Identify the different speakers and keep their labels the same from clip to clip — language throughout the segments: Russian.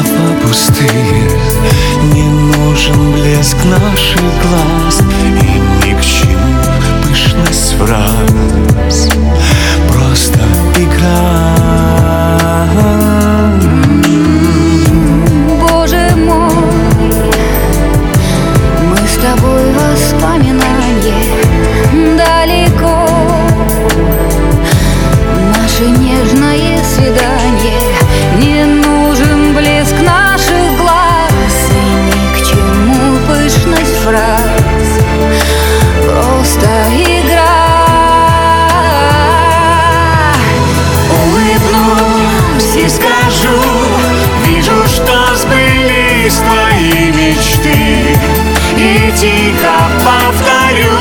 Speaker 1: слова пустые, не нужен блеск наших глаз, и ни к чему пышность фраз, просто игра.
Speaker 2: Боже мой, мы с тобой воспоминания далеко. Наше нежное свидание, не нужен блеск наших глаз, и ни к чему пышность фраз, просто игра.
Speaker 1: Улыбнусь и скажу, вижу, что сбылись твои мечты, и тихо повторю: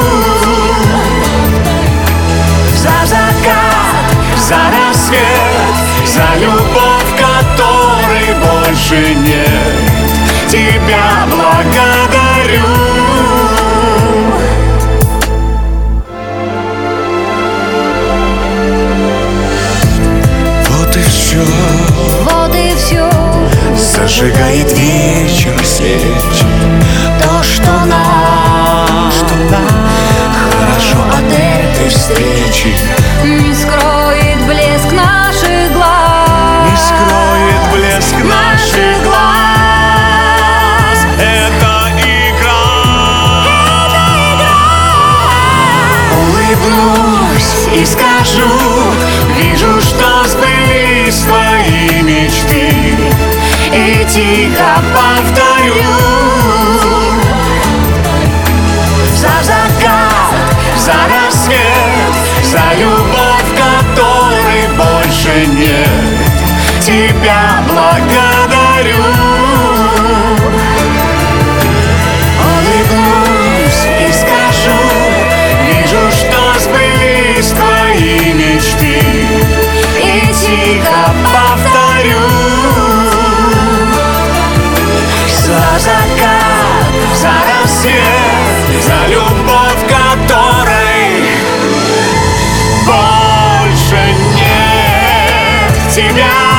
Speaker 1: за закат, за рассвет, за любовь, которой больше нет, тебя благодарю. Вот и все,
Speaker 2: Вот и все,
Speaker 1: зажигает вечер свечи. То, что нам хорошо от этой встречи,
Speaker 2: не скроет блеск наших глаз,
Speaker 1: не скроет блеск наших глаз. Это игра. Улыбнусь и скажу, вижу, что сбылись твои мечты, и тихо повторю: за закат, за рассвет, за любовь, которой больше нет, тебя благодарю. Улыбнусь и скажу, вижу, что сбылись твои мечты, и тихо повторю: за закат, за рассвет, за любовь, которой больше нет, тебя